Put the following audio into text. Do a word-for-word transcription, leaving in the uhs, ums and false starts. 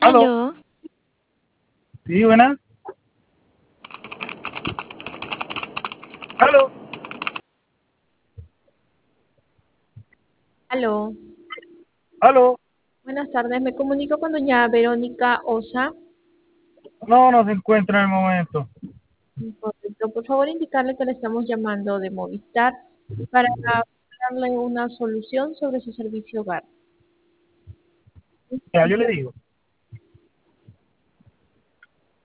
Aló, Aló, sí, buenas. Aló, aló. aló. Buenas tardes, me comunico con doña Verónica Osa. No, no se encuentra en el momento. Correcto. Por favor, indicarle que le estamos llamando de Movistar para darle una solución sobre su servicio hogar. Ya, yo le digo.